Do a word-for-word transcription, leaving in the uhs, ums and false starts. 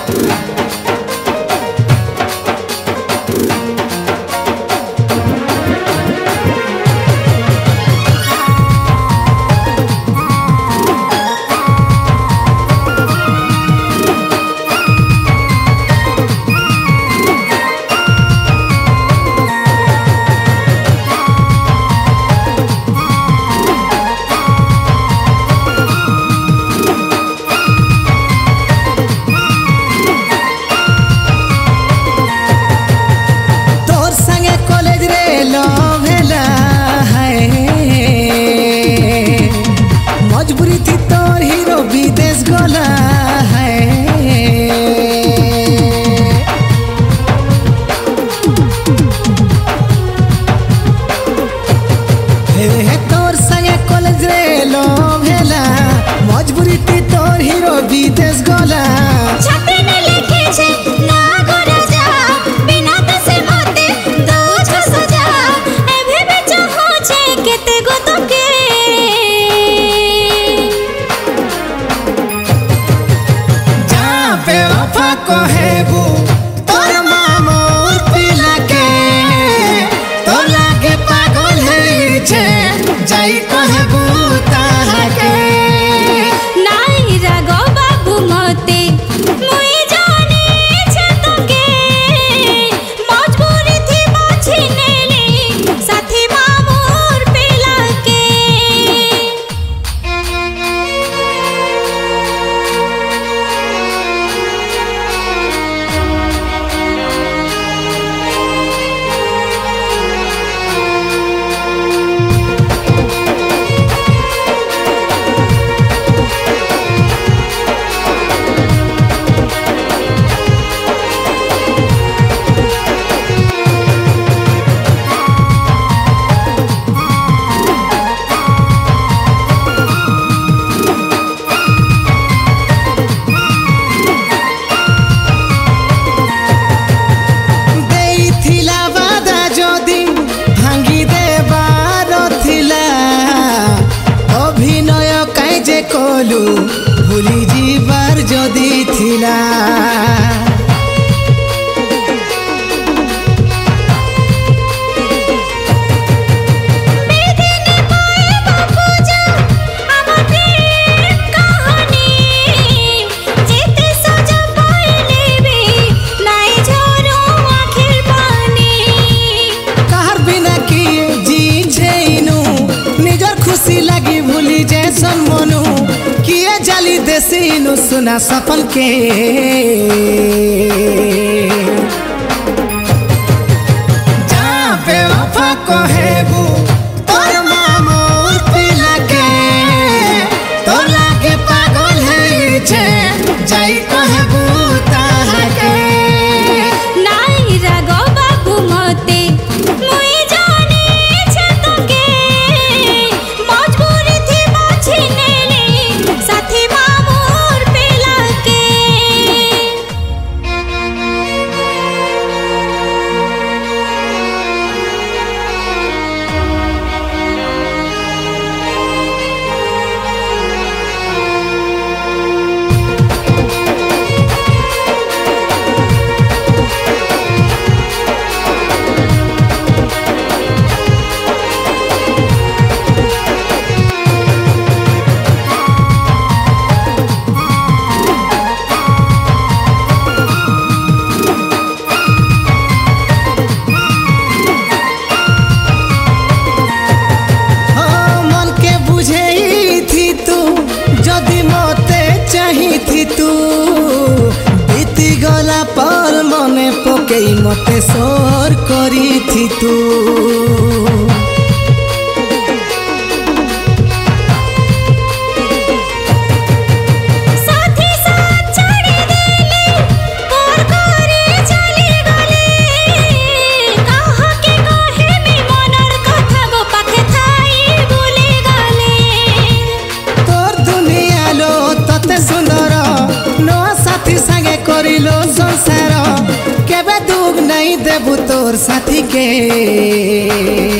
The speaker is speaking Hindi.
कलु भूली जीवार जदि थिला देसीनु सुना सपन के जा बेवफा कहेबू तोर मामूर पिला के तो लागे पागल है छे जाई कहेबू ताहा के नाई रागो बाबू मते मुई जाने छे तो के मजबूरी थी बाछी नेले साथी तू बीती गला पर मने पकई मते सोर करी थी तू साथी साथ छाड़ी देले और करे चली गले कहा के कहे में मनर कथा गो पाखे थाई भूली गले तोर दुनिया लो तते सुंदर साथी संगे करिलो संसार केबे दुख नहीं देबू तोर साथी के।